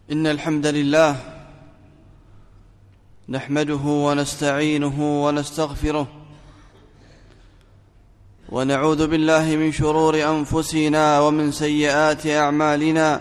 إن الحمد لله نحمده ونستعينه ونستغفره ونعوذ بالله من شرور أنفسنا ومن سيئات أعمالنا.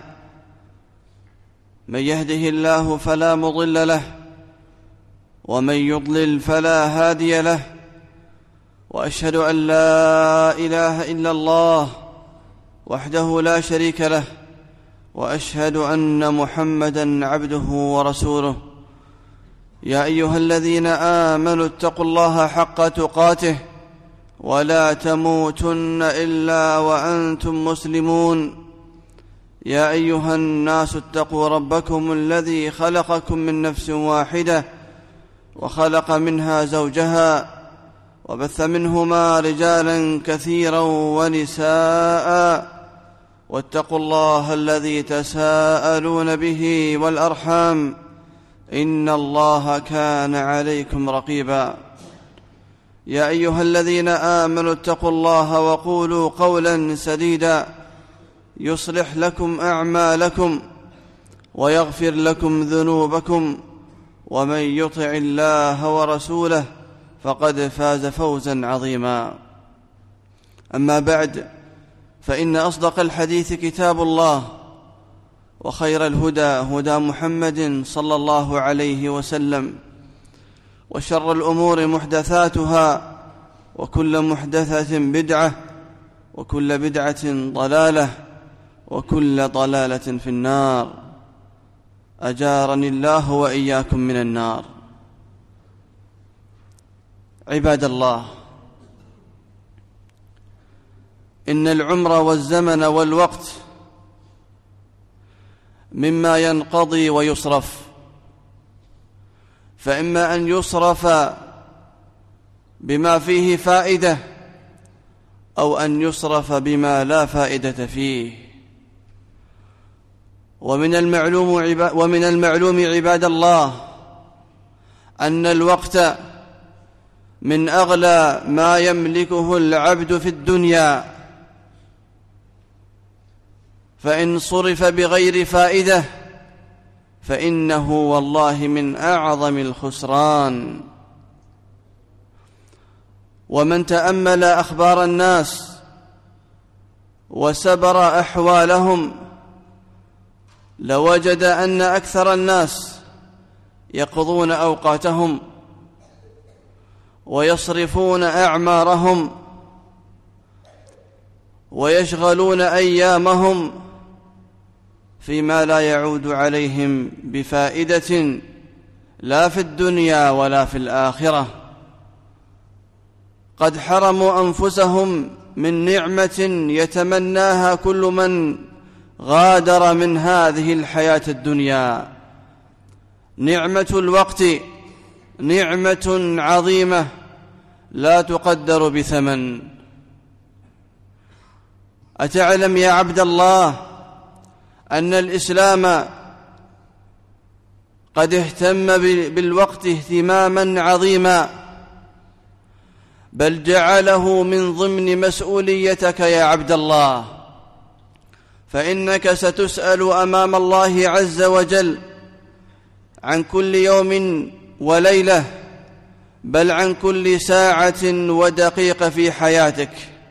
من يهده الله فلا مضل له ومن يضلل فلا هادي له، وأشهد أن لا إله إلا الله وحده لا شريك له، وأشهد أن محمدًا عبده ورسوله. يا أيها الذين آمنوا اتقوا الله حق تقاته ولا تموتن إلا وأنتم مسلمون. يا أيها الناس اتقوا ربكم الذي خلقكم من نفس واحدة وخلق منها زوجها وبث منهما رجالا كثيرا ونساء، واتقوا الله الذي تساءلون به والأرحام إن الله كان عليكم رقيبا. يا أيها الذين آمنوا اتقوا الله وقولوا قولا سديدا يصلح لكم أعمالكم ويغفر لكم ذنوبكم، ومن يطع الله ورسوله فقد فاز فوزا عظيما. أما بعد، فإن أصدق الحديث كتاب الله، وخير الهدى هدى محمد صلى الله عليه وسلم، وشر الأمور محدثاتها، وكل محدثة بدعة، وكل بدعة ضلالة، وكل ضلالة في النار. أجارني الله وإياكم من النار. عباد الله، إن العمر والزمن والوقت مما ينقضي ويصرف، فإما أن يصرف بما فيه فائدة أو أن يصرف بما لا فائدة فيه. ومن المعلوم عباد الله أن الوقت من أغلى ما يملكه العبد في الدنيا، فإن صرف بغير فائدة فإنه والله من أعظم الخسران. ومن تأمل أخبار الناس وسبر أحوالهم لوجد أن أكثر الناس يقضون أوقاتهم ويصرفون أعمارهم ويشغلون أيامهم فيما لا يعود عليهم بفائدة لا في الدنيا ولا في الآخرة. قد حرموا أنفسهم من نعمة يتمناها كل من غادر من هذه الحياة الدنيا. نعمة الوقت نعمة عظيمة لا تقدر بثمن. أتعلم يا عبد الله أن الإسلام قد اهتم بالوقت اهتماما عظيما، بل جعله من ضمن مسؤوليتك يا عبد الله، فإنك ستسأل أمام الله عز وجل عن كل يوم وليلة، بل عن كل ساعة ودقيقة في حياتك.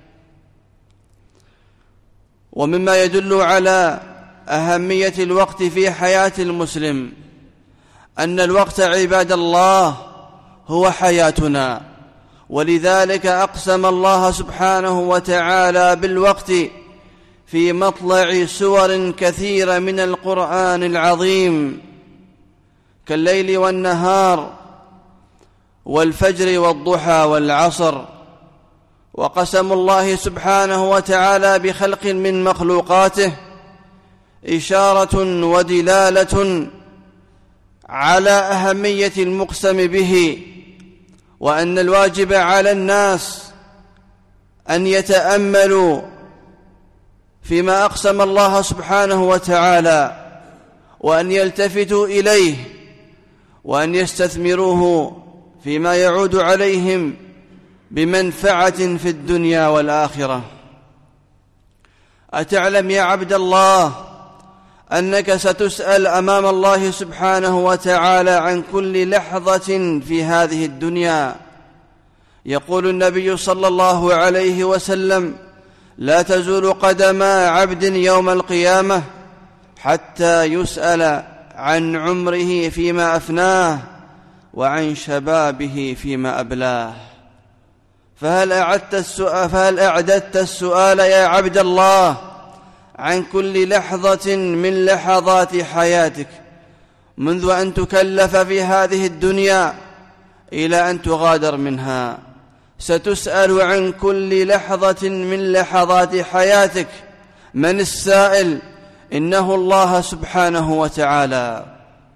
ومما يدل على أهمية الوقت في حياة المسلم أن الوقت عباد الله هو حياتنا، ولذلك أقسم الله سبحانه وتعالى بالوقت في مطلع سور كثيرة من القرآن العظيم، كالليل والنهار والفجر والضحى والعصر. وقسم الله سبحانه وتعالى بخلق من مخلوقاته إشارة ودلالة على أهمية المقسم به، وأن الواجب على الناس أن يتأملوا فيما أقسم الله سبحانه وتعالى، وأن يلتفتوا إليه، وأن يستثمروه فيما يعود عليهم بمنفعة في الدنيا والآخرة. أتعلم يا عبد الله أنك ستسأل أمام الله سبحانه وتعالى عن كل لحظة في هذه الدنيا. يقول النبي صلى الله عليه وسلم: لا تزول قدم عبد يوم القيامة حتى يسأل عن عمره فيما أفناه وعن شبابه فيما أبلاه. فهل أعددت السؤال يا عبد الله عن كل لحظة من لحظات حياتك، منذ أن تكلف في هذه الدنيا إلى أن تغادر منها؟ ستسأل عن كل لحظة من لحظات حياتك. من السائل؟ إنه الله سبحانه وتعالى.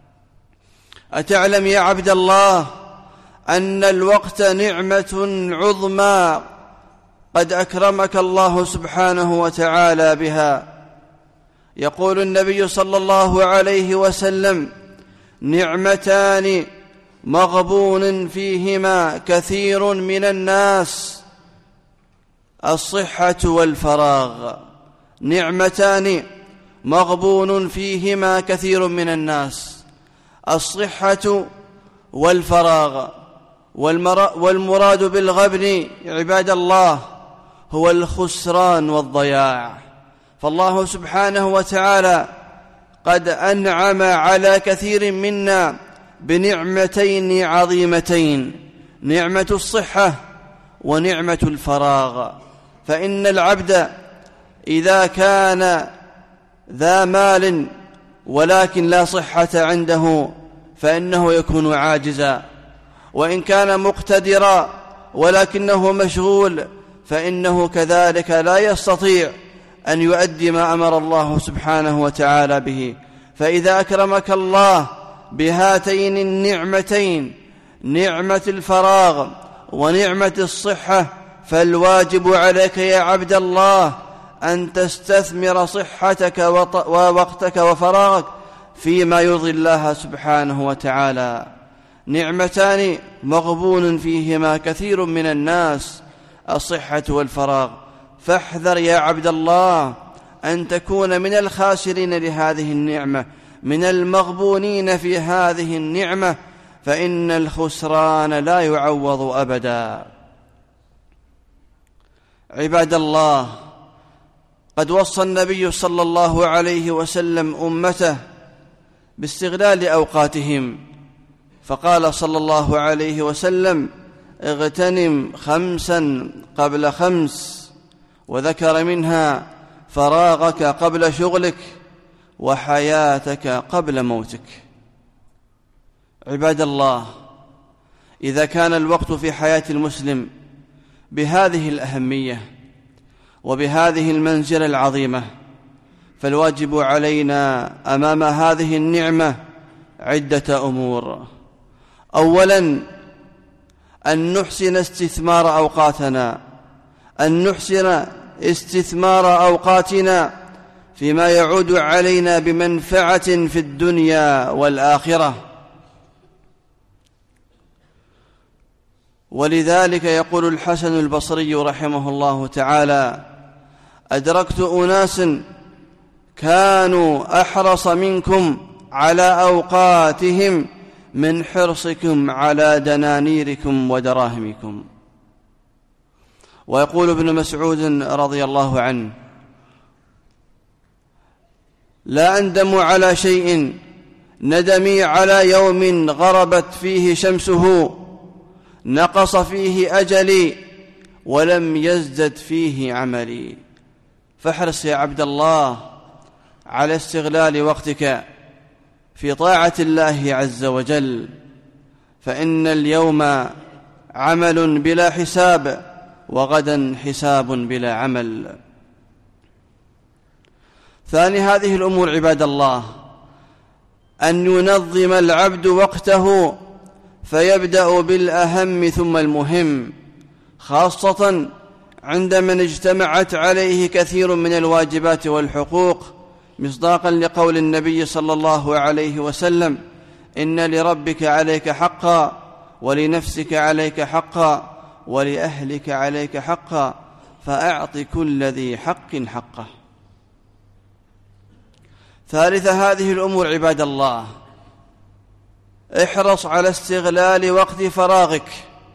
أتعلم يا عبد الله أن الوقت نعمة عظمى قد أكرمك الله سبحانه وتعالى بها؟ يقول النبي صلى الله عليه وسلم: نعمتان مغبون فيهما كثير من الناس، الصحة والفراغ. نعمتان مغبون فيهما كثير من الناس، الصحة والفراغ. والمراد بالغبن عباد الله هو الخسران والضياع. فالله سبحانه وتعالى قد أنعم على كثير منا بنعمتين عظيمتين: نعمة الصحة ونعمة الفراغ. فإن العبد إذا كان ذا مال ولكن لا صحة عنده فإنه يكون عاجزا، وإن كان مقتدرا ولكنه مشغول فإنه كذلك لا يستطيع أن يؤدي ما أمر الله سبحانه وتعالى به. فإذا أكرمك الله بهاتين النعمتين، نعمة الفراغ ونعمة الصحة، فالواجب عليك يا عبد الله أن تستثمر صحتك ووقتك وفراغك فيما يرضي الله سبحانه وتعالى. نعمتان مغبون فيهما كثير من الناس، الصحة والفراغ. فاحذر يا عبد الله أن تكون من الخاسرين لهذه النعمة، من المغبونين في هذه النعمة، فإن الخسران لا يعوض أبدا. عباد الله، قد وصى النبي صلى الله عليه وسلم أمته باستغلال أوقاتهم، فقال صلى الله عليه وسلم: اغتنم 5 قبل 5، وذكر منها فراغك قبل شغلك وحياتك قبل موتك. عباد الله، إذا كان الوقت في حياة المسلم بهذه الأهمية وبهذه المنزلة العظيمة، فالواجب علينا أمام هذه النعمة عدة أمور. أولاً، أن نحسن استثمار أوقاتنا، أن نحسن استثمار أوقاتنا فيما يعود علينا بمنفعة في الدنيا والآخرة. ولذلك يقول الحسن البصري رحمه الله تعالى: أدركت أناس كانوا أحرص منكم على أوقاتهم من حرصكم على دنانيركم ودراهمكم. ويقول ابن مسعود رضي الله عنه: لا أندم على شيء ندمي على يوم غربت فيه شمسه نقص فيه أجلي ولم يزدد فيه عملي. فاحرص يا عبد الله على استغلال وقتك في طاعة الله عز وجل، فإن اليوم عمل بلا حساب وغدا حساب بلا عمل. ثاني هذه الأمور عباد الله أن ينظم العبد وقته، فيبدأ بالأهم ثم المهم، خاصة عندما اجتمعت عليه كثير من الواجبات والحقوق، مصداقا لقول النبي صلى الله عليه وسلم: إن لربك عليك حقا، ولنفسك عليك حقا، ولأهلك عليك حقا، فأعط كل ذي حق حقه. ثالثة هذه الأمور عباد الله: احرص على استغلال وقت فراغك،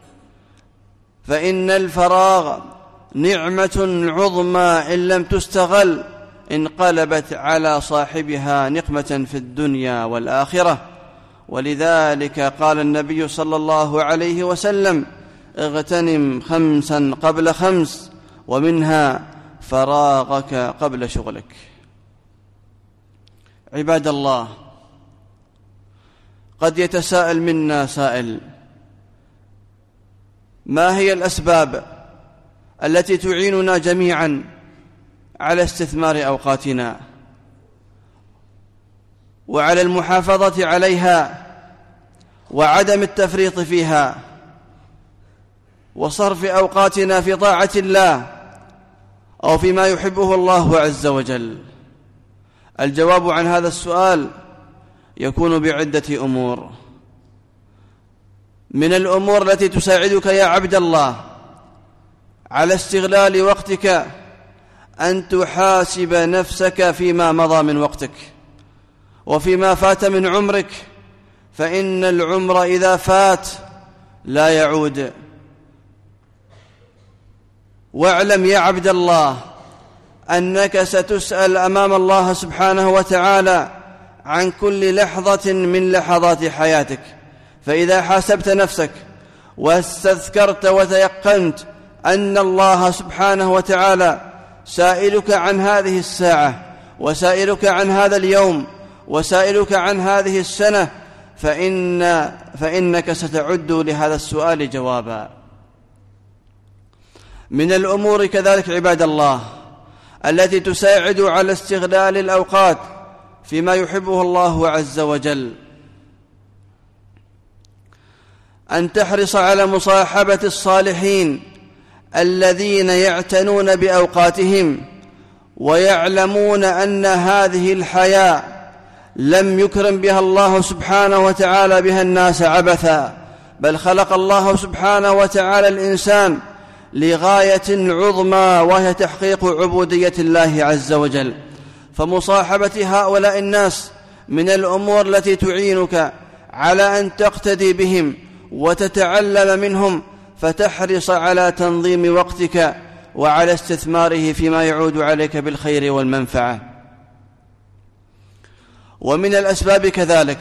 فإن الفراغ نعمة عظمى إن لم تستغل انقلبت على صاحبها نقمة في الدنيا والآخرة. ولذلك قال النبي صلى الله عليه وسلم: اغتنم 5 قبل 5، ومنها فراغك قبل شغلك. عباد الله، قد يتساءل منا سائل: ما هي الأسباب التي تعيننا جميعا على استثمار أوقاتنا وعلى المحافظة عليها وعدم التفريط فيها وصرف أوقاتنا في طاعة الله أو فيما يحبه الله عز وجل؟ الجواب عن هذا السؤال يكون بعدة أمور. من الأمور التي تساعدك يا عبد الله على استغلال وقتك أن تحاسب نفسك فيما مضى من وقتك وفيما فات من عمرك، فإن العمر إذا فات لا يعود. واعلم يا عبد الله أنك ستسأل أمام الله سبحانه وتعالى عن كل لحظة من لحظات حياتك، فإذا حاسبت نفسك واستذكرت وتيقنت أن الله سبحانه وتعالى سائلك عن هذه الساعة وسائلك عن هذا اليوم وسائلك عن هذه السنة، فإنك ستعد لهذا السؤال جوابا. من الأمور كذلك عباد الله التي تساعد على استغلال الأوقات فيما يحبه الله عز وجل أن تحرص على مصاحبة الصالحين الذين يعتنون بأوقاتهم ويعلمون أن هذه الحياة لم يكرم بها الله سبحانه وتعالى بها الناس عبثا، بل خلق الله سبحانه وتعالى الإنسان لغاية عظمى وهي تحقيق عبودية الله عز وجل. فمصاحبة هؤلاء الناس من الأمور التي تعينك على أن تقتدي بهم وتتعلم منهم، فتحرص على تنظيم وقتك وعلى استثماره فيما يعود عليك بالخير والمنفعة. ومن الأسباب كذلك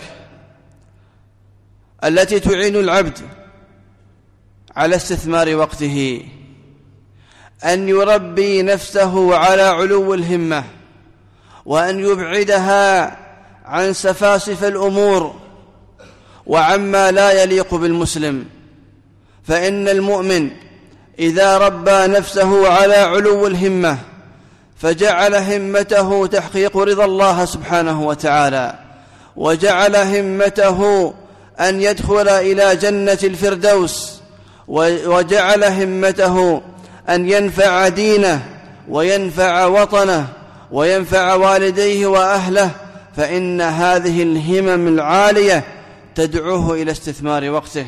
التي تعين العبد على استثمار وقته أن يربي نفسه على علو الهمة، وأن يبعدها عن سفاسف الأمور وعما لا يليق بالمسلم. فإن المؤمن إذا ربى نفسه على علو الهمة فجعل همته تحقيق رضا الله سبحانه وتعالى، وجعل همته أن يدخل إلى جنة الفردوس، وجعل همته أن ينفع دينه وينفع وطنه وينفع والديه وأهله، فإن هذه الهمم العالية تدعوه إلى استثمار وقته.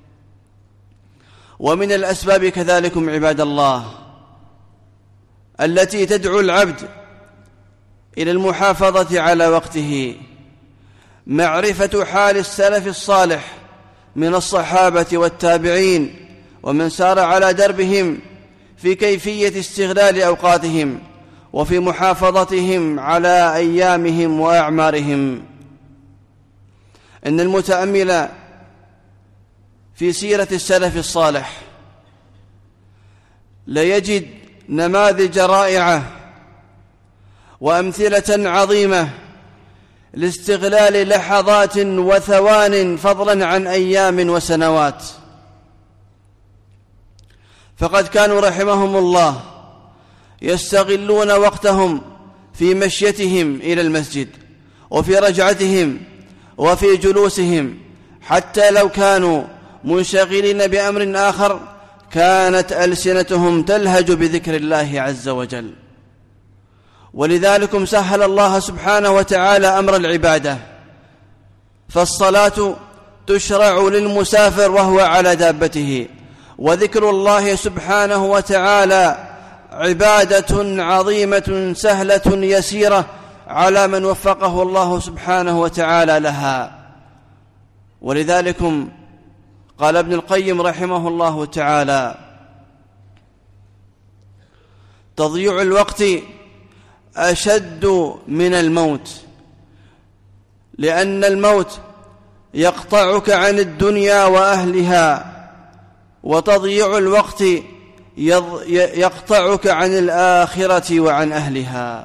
ومن الأسباب كذلكم عباد الله التي تدعو العبد إلى المحافظة على وقته معرفة حال السلف الصالح من الصحابة والتابعين ومن سار على دربهم في كيفية استغلال أوقاتهم وفي محافظتهم على أيامهم وأعمارهم. إن المتأمل في سيرة السلف الصالح ليجد نماذج رائعة وأمثلة عظيمة لاستغلال لحظات وثوان فضلا عن أيام وسنوات. فقد كانوا رحمهم الله يستغلون وقتهم في مشيتهم إلى المسجد وفي رجعتهم وفي جلوسهم، حتى لو كانوا منشغلين بأمر آخر كانت ألسنتهم تلهج بذكر الله عز وجل. ولذلك سهل الله سبحانه وتعالى أمر العبادة، فالصلاة تشرع للمسافر وهو على دابته، وذكر الله سبحانه وتعالى عبادة عظيمة سهلة يسيرة على من وفقه الله سبحانه وتعالى لها. ولذلك قال ابن القيم رحمه الله تعالى: تضييع الوقت أشد من الموت، لأن الموت يقطعك عن الدنيا وأهلها، وتضييع الوقت يقطعك عن الآخرة وعن أهلها.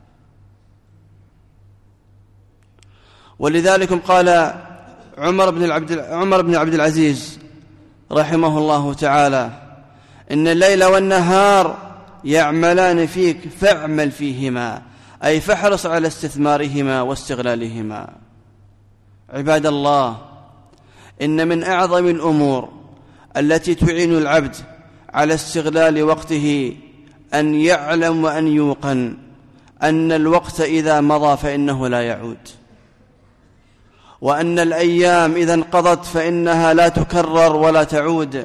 ولذلك قال عمر بن عبد العزيز رحمه الله تعالى: إن الليل والنهار يعملان فيك فاعمل فيهما، أي فاحرص على استثمارهما واستغلالهما. عباد الله، إن من أعظم الأمور التي تعين العبد على استغلال وقته أن يعلم وأن يوقن أن الوقت إذا مضى فإنه لا يعود، وأن الأيام إذا انقضت فإنها لا تكرر ولا تعود.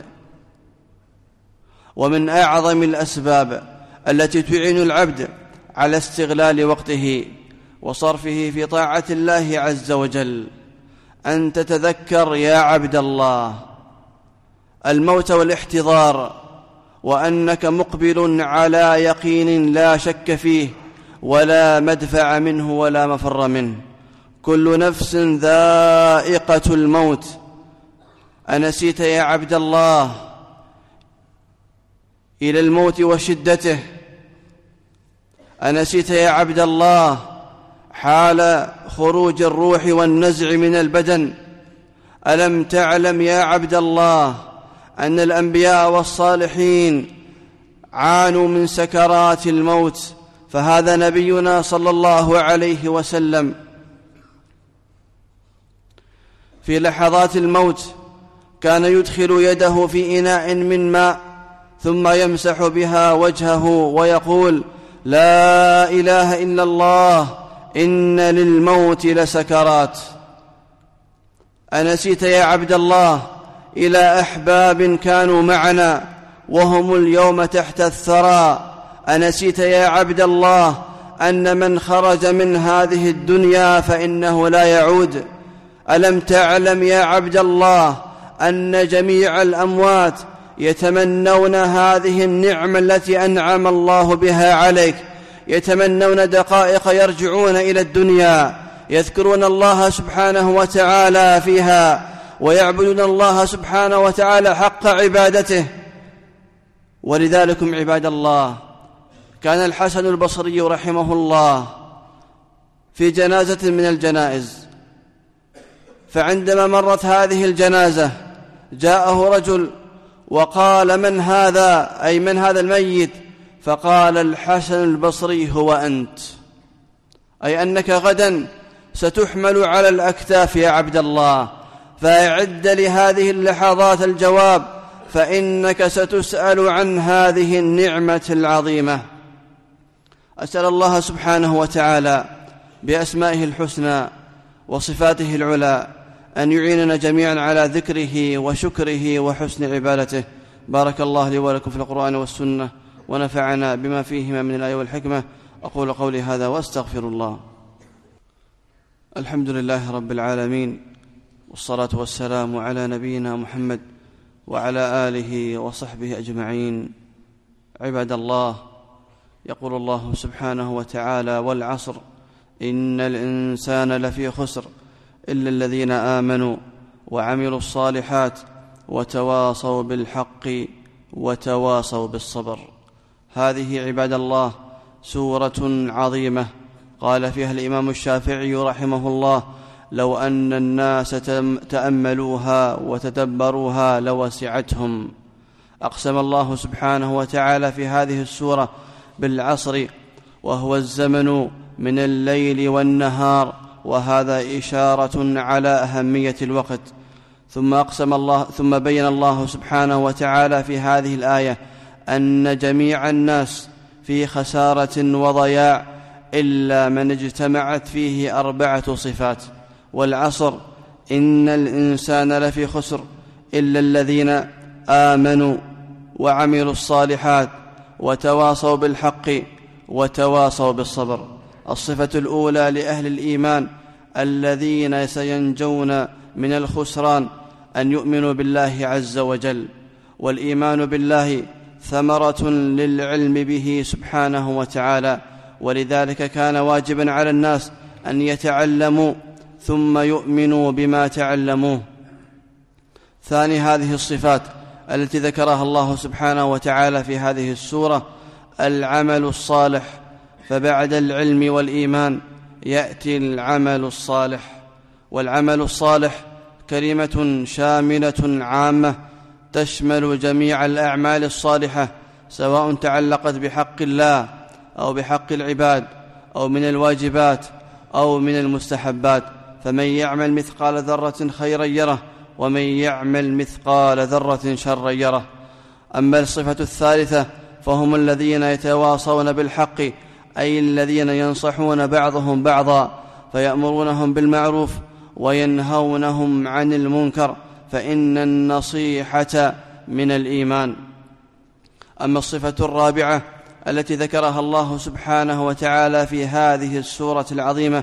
ومن أعظم الأسباب التي تعين العبد على استغلال وقته وصرفه في طاعة الله عز وجل أن تتذكر يا عبد الله الموت والاحتضار، وأنك مقبل على يقين لا شك فيه ولا مدفع منه ولا مفر منه. كل نفس ذائقة الموت. أنسيت يا عبد الله إلى الموت وشدته؟ أنسيت يا عبد الله حال خروج الروح والنزع من البدن؟ ألم تعلم يا عبد الله أن الأنبياء والصالحين عانوا من سكرات الموت؟ فهذا نبينا صلى الله عليه وسلم في لحظات الموت كان يدخل يده في إناء من ماء ثم يمسح بها وجهه ويقول: لا إله إلا الله، إن للموت لسكرات. أنسيت يا عبد الله إلى أحباب كانوا معنا وهم اليوم تحت الثرى؟ أنسيت يا عبد الله أن من خرج من هذه الدنيا فإنه لا يعود؟ ألم تعلم يا عبد الله أن جميع الأموات يتمنون هذه النعمة التي أنعم الله بها عليك؟ يتمنون دقائق يرجعون إلى الدنيا يذكرون الله سبحانه وتعالى فيها ويعبدون الله سبحانه وتعالى حق عبادته. ولذلك عباد الله كان الحسن البصري رحمه الله في جنازة من الجنائز، فعندما مرت هذه الجنازة جاءه رجل وقال: من هذا؟ أي من هذا الميت؟ فقال الحسن البصري: هو أنت، أي أنك غدا ستحمل على الأكتاف يا عبد الله، فأعد لهذه اللحظات الجواب، فإنك ستسأل عن هذه النعمة العظيمة. أسأل الله سبحانه وتعالى بأسمائه الحسنى وصفاته العلى أن يعيننا جميعا على ذكره وشكره وحسن عبادته. بارك الله لي ولكم في القرآن والسنة، ونفعنا بما فيهما من الآية والحكمة. أقول قولي هذا وأستغفر الله. الحمد لله رب العالمين، والصلاة والسلام على نبينا محمد وعلى آله وصحبه أجمعين. عباد الله، يقول الله سبحانه وتعالى: والعصر إن الإنسان لفي خسر إلا الذين آمنوا وعملوا الصالحات وتواصوا بالحق وتواصوا بالصبر. هذه عباد الله سورة عظيمة قال فيها الإمام الشافعي رحمه الله: لو أن الناس تأملوها وتدبروها لوسعتهم. أقسم الله سبحانه وتعالى في هذه السورة بالعصر، وهو الزمن من الليل والنهار، وهذا إشارة على أهمية الوقت. ثم بين الله سبحانه وتعالى في هذه الآية أن جميع الناس في خسارة وضياع إلا من اجتمعت فيه 4 صفات. والعصر إن الإنسان لفي خسر إلا الذين آمنوا وعملوا الصالحات وتواصوا بالحق وتواصوا بالصبر. الصفة الأولى لأهل الإيمان الذين سينجون من الخسران أن يؤمنوا بالله عز وجل، والإيمان بالله ثمرة للعلم به سبحانه وتعالى، ولذلك كان واجبا على الناس أن يتعلموا ثم يؤمنوا بما تعلموه. ثاني هذه الصفات التي ذكرها الله سبحانه وتعالى في هذه السورة العمل الصالح، فبعد العلم والإيمان يأتي العمل الصالح. والعمل الصالح كلمة شاملة عامة تشمل جميع الأعمال الصالحة، سواء تعلقت بحق الله أو بحق العباد أو من الواجبات أو من المستحبات، فمن يعمل مثقال ذرة خيرا يره ومن يعمل مثقال ذرة شرا يره. أما الصفة الثالثة فهم الذين يتواصون بالحق، أي الذين ينصحون بعضهم بعضا فيأمرونهم بالمعروف وينهونهم عن المنكر، فإن النصيحة من الإيمان. أما الصفة الرابعة التي ذكرها الله سبحانه وتعالى في هذه السورة العظيمة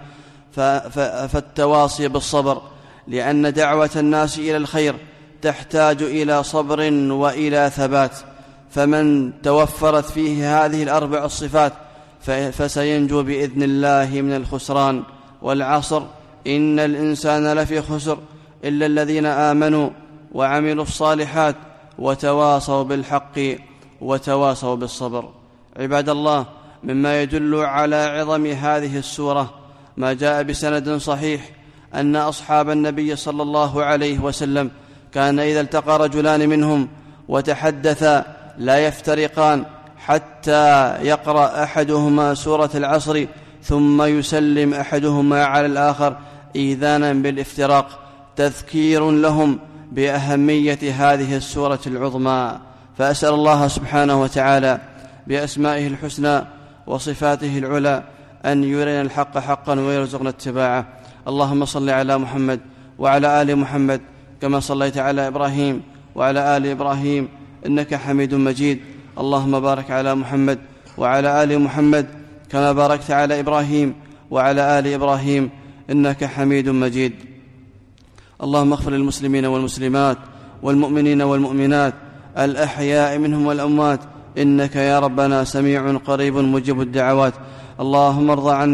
فالتواصي بالصبر، لأن دعوة الناس إلى الخير تحتاج إلى صبر وإلى ثبات، فمن توفرت فيه هذه الأربع الصفات فسينجو بإذن الله من الخسران. والعصر إن الإنسان لفي خسر إلا الذين آمنوا وعملوا الصالحات وتواصوا بالحق وتواصوا بالصبر. عباد الله، مما يدل على عظم هذه السورة ما جاء بسند صحيح أن أصحاب النبي صلى الله عليه وسلم كان إذا التقى رجلان منهم وتحدثا لا يفترقان حتى يقرأ أحدهما سورة العصر ثم يسلم أحدهما على الآخر إيذانا بالافتراق، تذكير لهم بأهمية هذه السورة العظمى. فأسأل الله سبحانه وتعالى بأسمائه الحسنى وصفاته العلى أن يرينا الحق حقا ويرزقنا اتباعه. اللهم صل على محمد وعلى آل محمد كما صليت على إبراهيم وعلى آل إبراهيم إنك حميد مجيد. اللهم بارك على محمد وعلى آل محمد كما باركت على إبراهيم وعلى آل إبراهيم إنك حميد مجيد. اللهم اغفر للمسلمين والمسلمات والمؤمنين والمؤمنات الأحياء منهم والأموات، إنك يا ربنا سميع قريب مجيب الدعوات. اللهم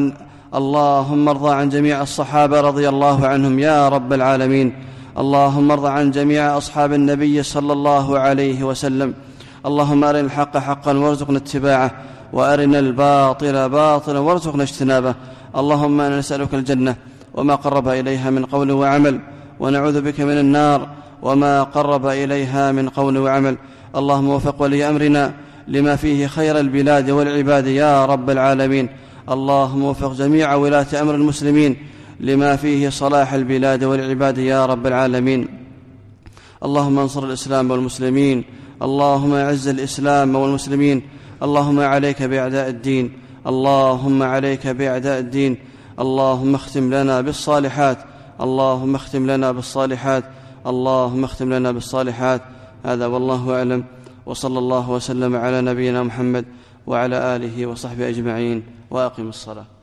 ارض عن جميع الصحابة رضي الله عنهم يا رب العالمين. اللهم ارض عن جميع أصحاب النبي صلى الله عليه وسلم. اللهم أرنا الحق حقا وارزقنا اتباعه، وأرنا الباطل باطلا وارزقنا اجتنابه. اللهم أنا نسألك الجنة وما قرب إليها من قول وعمل، ونعوذ بك من النار وما قرب إليها من قول وعمل. اللهم وفق ولي أمرنا لما فيه خير البلاد والعباد يا رب العالمين. اللهم وفق جميع ولاة أمر المسلمين لما فيه صلاح البلاد والعباد يا رب العالمين. اللهم انصر الإسلام والمسلمين، اللهم أعز الإسلام والمسلمين. اللهم عليك بأعداء الدين، اللهم عليك بأعداء الدين. اللهم اختم لنا بالصالحات، اللهم اختم لنا بالصالحات، اللهم اختم لنا بالصالحات. هذا والله أعلم، وصلى الله وسلم على نبينا محمد وعلى آله وصحبه أجمعين، وأقم الصلاة.